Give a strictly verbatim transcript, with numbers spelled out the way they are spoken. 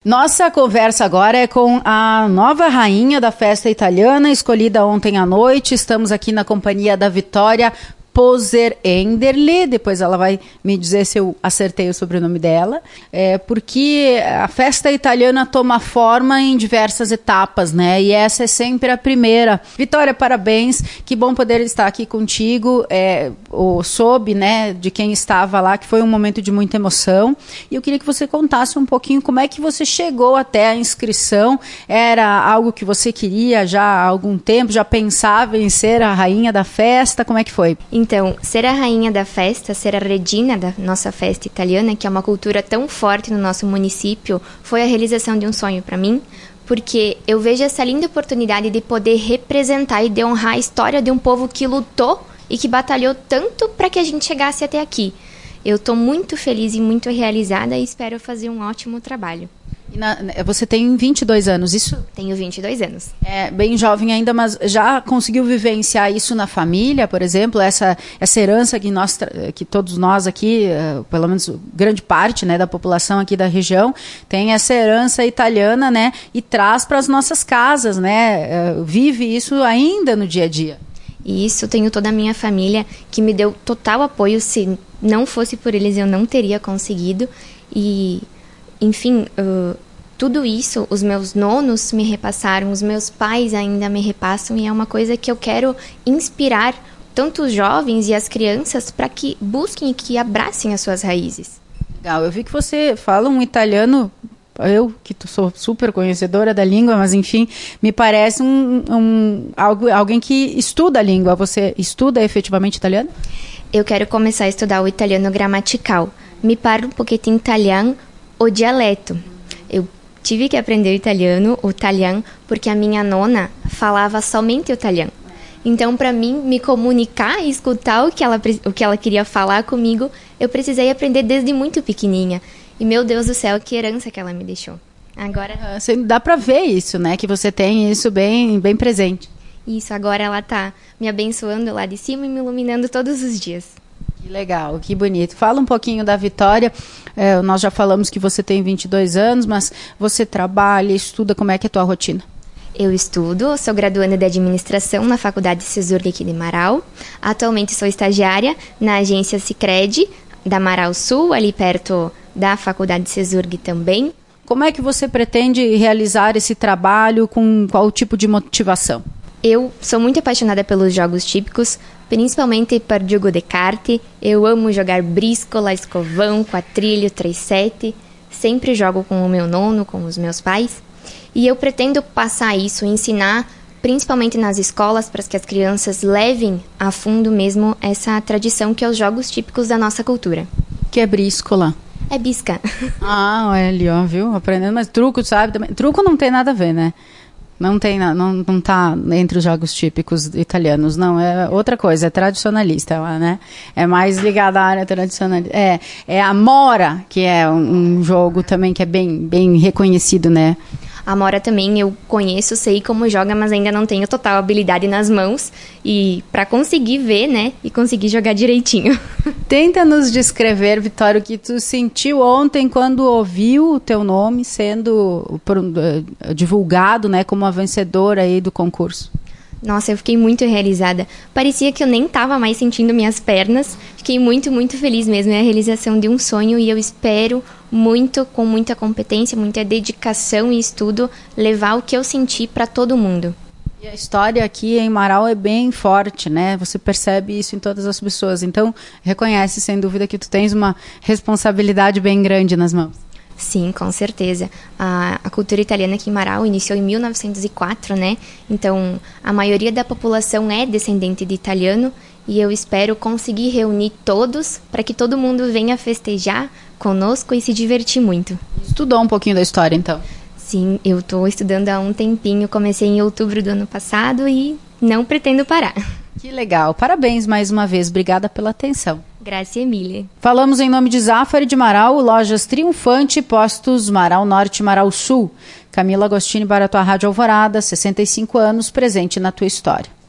Nossa conversa agora é com a nova rainha da festa italiana, escolhida ontem à noite. Estamos aqui na companhia da Vitória Poser Enderle, depois ela vai me dizer se eu acertei o sobrenome dela, é, porque a festa italiana toma forma em diversas etapas, né? E essa é sempre a primeira. Vitória, parabéns, que bom poder estar aqui contigo. É, o, soube, né, de quem estava lá, que foi um momento de muita emoção, e eu queria que você contasse um pouquinho como é que você chegou até a inscrição. Era algo que você queria já há algum tempo, já pensava em ser a rainha da festa, como é que foi? Então, ser a rainha da festa, ser a regina da nossa festa italiana, que é uma cultura tão forte no nosso município, foi a realização de um sonho para mim, porque eu vejo essa linda oportunidade de poder representar e de honrar a história de um povo que lutou e que batalhou tanto para que a gente chegasse até aqui. Eu estou muito feliz e muito realizada e espero fazer um ótimo trabalho. E na, você tem vinte e dois anos, isso? Tenho vinte e dois anos. É bem jovem ainda, mas já conseguiu vivenciar isso na família, por exemplo, essa, essa herança que, nós, que todos nós aqui, pelo menos grande parte, né, da população aqui da região, tem essa herança italiana, né, e traz para as nossas casas, né, vive isso ainda no dia a dia. E isso, tenho toda a minha família que me deu total apoio. Se não fosse por eles, eu não teria conseguido. E, enfim, uh, tudo isso, os meus nonos me repassaram, os meus pais ainda me repassam, e é uma coisa que eu quero inspirar tanto os jovens e as crianças para que busquem e que abracem as suas raízes. Legal, eu vi que você fala um italiano... Eu, que sou super conhecedora da língua, mas enfim, me parece um, um, algo, alguém que estuda a língua. Você estuda efetivamente italiano? Eu quero começar a estudar o italiano gramatical. Me parla um pouquinho italiano, o dialeto. Eu tive que aprender o italiano, o italiano, porque a minha nona falava somente o italiano. Então, para mim, me comunicar e escutar o que ela, o que ela queria falar comigo, eu precisei aprender desde muito pequenininha. E, meu Deus do céu, que herança que ela me deixou. Agora... Dá pra ver isso, né? Que você tem isso bem, bem presente. Isso, agora ela tá me abençoando lá de cima e me iluminando todos os dias. Que legal, que bonito. Fala um pouquinho da Vitória. É, nós já falamos que você tem vinte e dois anos, mas você trabalha, estuda, como é que é a tua rotina? Eu estudo, sou graduanda de administração na Faculdade Cesurg aqui de Marau. Atualmente sou estagiária na agência Sicredi, da Marau Sul, ali perto da Faculdade Cesurg também. Como é que você pretende realizar esse trabalho, com qual tipo de motivação? Eu sou muito apaixonada pelos jogos típicos, principalmente por jogo de kart. Eu amo jogar bríscola, escovão, quatrilho, três sete. Sempre jogo com o meu nono, com os meus pais. E eu pretendo passar isso, ensinar, principalmente nas escolas, para que as crianças levem a fundo mesmo essa tradição que é os jogos típicos da nossa cultura. Que é bríscola? É bisca. Ah, olha ali, ó, viu? Aprendendo, mas truco, sabe? Também. Truco não tem nada a ver, né? Não tem, não, não tá entre os jogos típicos italianos, não, é outra coisa, é tradicionalista, né? É mais ligada à área tradicionalista. É, é a Mora, que é um, um jogo também que é bem, bem reconhecido, né? A Mora também eu conheço, sei como joga, mas ainda não tenho total habilidade nas mãos. E para conseguir ver, né, e conseguir jogar direitinho. Tenta nos descrever, Vitória, o que tu sentiu ontem quando ouviu o teu nome sendo uh, divulgado, né, como a vencedora aí do concurso. Nossa, eu fiquei muito realizada. Parecia que eu nem estava mais sentindo minhas pernas. Fiquei muito, muito feliz mesmo. É a realização de um sonho e eu espero muito, com muita competência, muita dedicação e estudo, levar o que eu senti para todo mundo. E a história aqui em Marau é bem forte, né? Você percebe isso em todas as pessoas. Então, reconhece, sem dúvida, que tu tens uma responsabilidade bem grande nas mãos. Sim, com certeza. A, a cultura italiana aqui em Marau iniciou em mil novecentos e quatro, né? Então, a maioria da população é descendente de italiano e eu espero conseguir reunir todos para que todo mundo venha festejar conosco e se divertir muito. Estudou um pouquinho da história, então? Sim, eu estou estudando há um tempinho. Comecei em outubro do ano passado e não pretendo parar. Que legal. Parabéns mais uma vez. Obrigada pela atenção. Graças, Emília. Falamos em nome de Zafari de Marau, Lojas Triunfante, Postos Marau Norte e Marau Sul. Camila Agostini para a tua Rádio Alvorada, sessenta e cinco anos, presente na tua história.